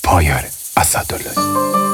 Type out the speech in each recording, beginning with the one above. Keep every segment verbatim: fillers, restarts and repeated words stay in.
پایار اسدالله.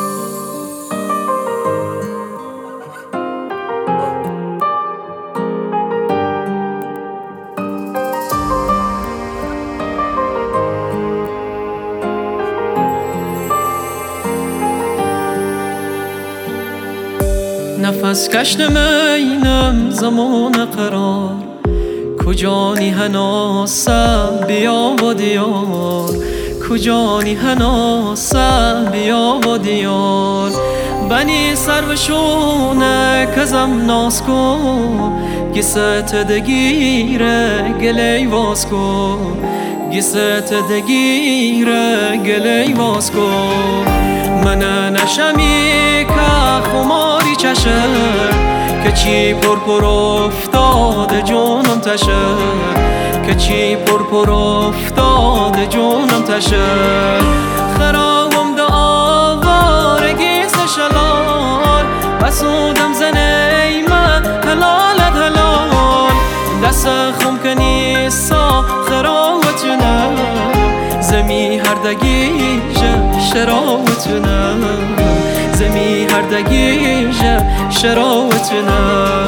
نفس کش نمینم زمان قرار، کجانی هناسم بیا و دیار، کجانی هناسم بیا و دیار. بنی سر و شونه کزم ناز کن، گست دگیره گلی واز کن، گست دگیره گلی واز کن. من نشمی که خماری چشه، که چی پر پر افتاده جونم تشه، که چی پر پر افتاده جونم تشه. خرابم دا آوارگی سشلال، بسودم زنی من حلالت حلال. دست خم کنی سا خراوتونه، زمی هردگی شراوتونه، زمی هردگی شراوتونه.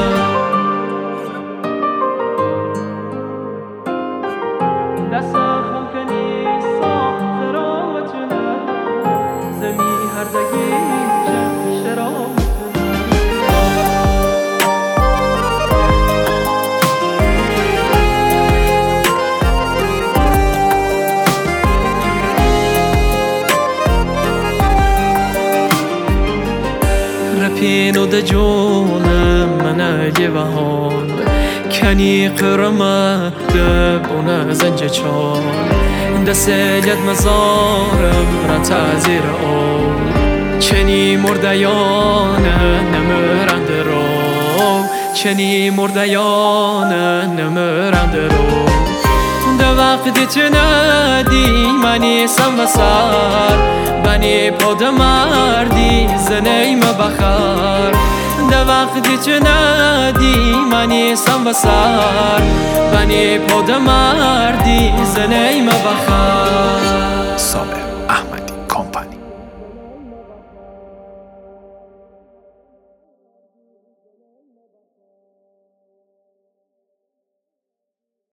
دست خم کنی سا خراوتونه، زمی هردگی شراوتونه. رپینو ده جونم من اگه بهان، کنی قرمه ده بونه زنج چال. ده سیلت مزارم را تازیر آو، چنی مردیانه نمرند رو، چنی مردیانه نمرند رو. ده وقتی تو ندی منی سم و سر، بنی پاد مردی زنیم بخر. ده وقتی تو ندی منی سم و سر، بنی پاد مردی زنیم بخر. صابر